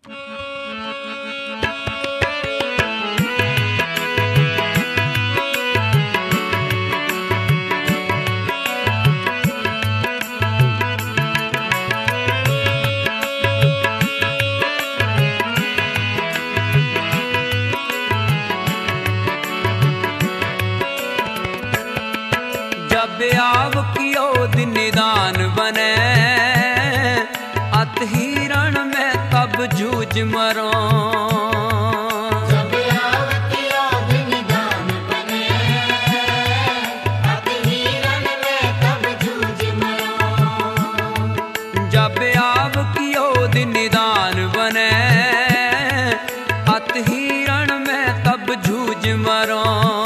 जब आव कियो दिन निदान बने, अत हिरण में तब जूझ मरो। जब आव कियो दिन निदान बने, अत हिरण में तब जूझ मरो। जब आव कियो दिन निदान बने, अत हिरण में तब जूझ मरो।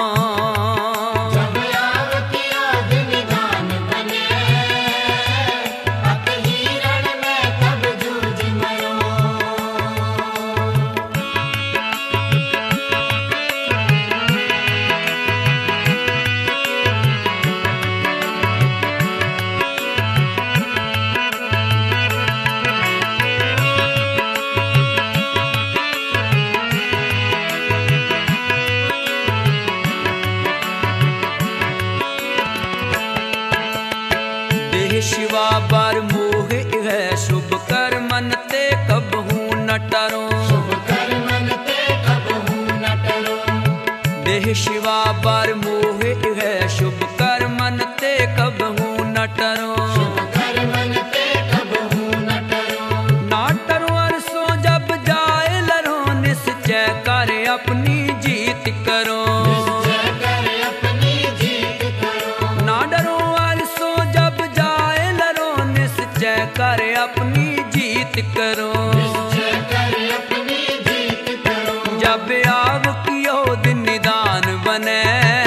शिवा बार मोह है शुभ कर मन ते कबहू न टरो। शुभ कर मन ते कबहू न टरो। देह शिवा बार मोह है शुभ कर मन ते कबहू न टरो। शुभ कर मन ते कबहू न टरो। ना टरो अरसों जब जाए लरो, निश्चय कर अपनी जीत करो। निश्चय कर अपनी जीत करो। ना डरो अरसों जब जाए लरो, निश्चय कर अपनी जीत करो। निश्चय कर अपनी जीत करो। जब आव कियो दिन निदान बने,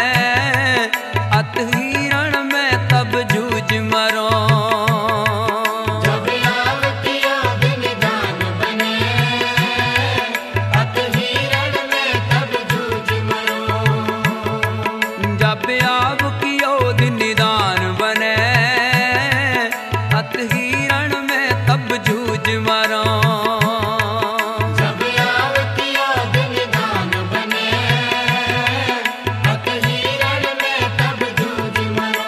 अत हिरण में तब जूझ मरो। जब आव कियो दिन निदान बने, अत हिरण में तब जूझ मरो। जब आव कियो दिन निदान बने, अत हिरण में तब जूझ मरो। जब आव कियो दिन निदान बने, अत हिरण में तब जूझ मरो।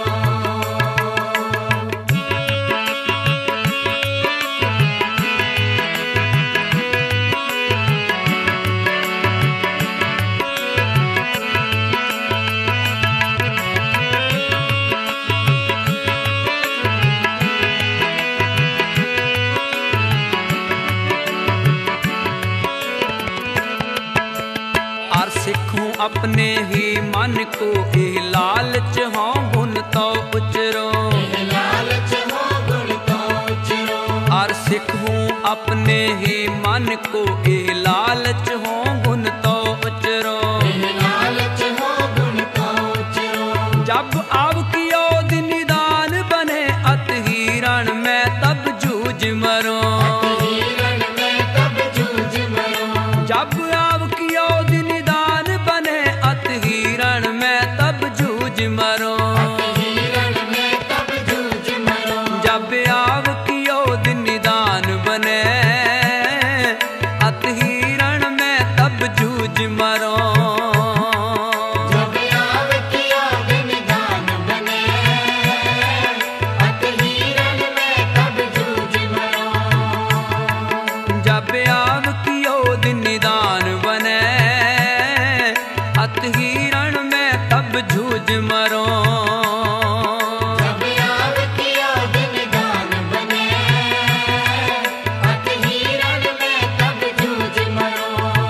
और सिखूं अपने ही मन को ए लालच हो गुण तो उचरो। लालच हो गुण तो उचरो। और सिखूं अपने ही मन को ए लालच हो गुण तो उचरो। लालच हो गुण तो उचरो। जब आव कियो दिन निदान बने, अत हिरण में तब जूझ मरो। हिरण में तब जूझ मरो। जब आव कियो दिन निदान बने, अत हिरण में तब जूझ मरो। हिरण में तब जूझ मरो। जब आव कियो दिन निदान बने, अत हिरण में तब जूझ मरो। जब आव कियो दिन निदान बने, अत हिरण में तब जूझ मरो। जब आव कियो दिन निदान बने, अत हिरण में तब जूझ मरो। जब आव कियो दिन निदान बने, अत हिरण में तब जूझ मरो।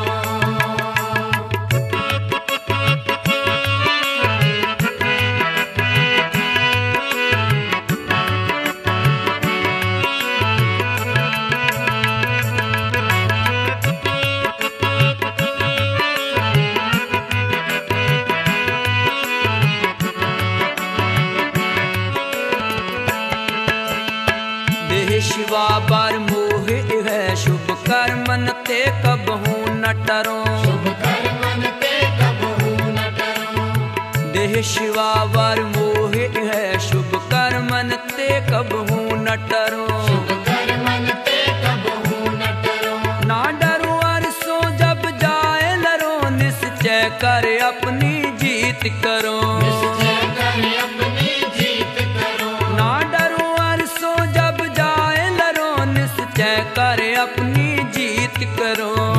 देह शिवा बार मोह है शुभ कर मन ते कबहू न टरो। शुभ कर मन ते कबहू न टरो। देह शिवा बार मोह है शुभ कर मन ते कबहू न टरो। शुभ कर मन ते कबहू न टरो। ना डरो जीत करो। निश्चय कर अपनी जीत करो। ना डरो अरसों जब जाए लरो, निश्चय कर अपनी जीत करो।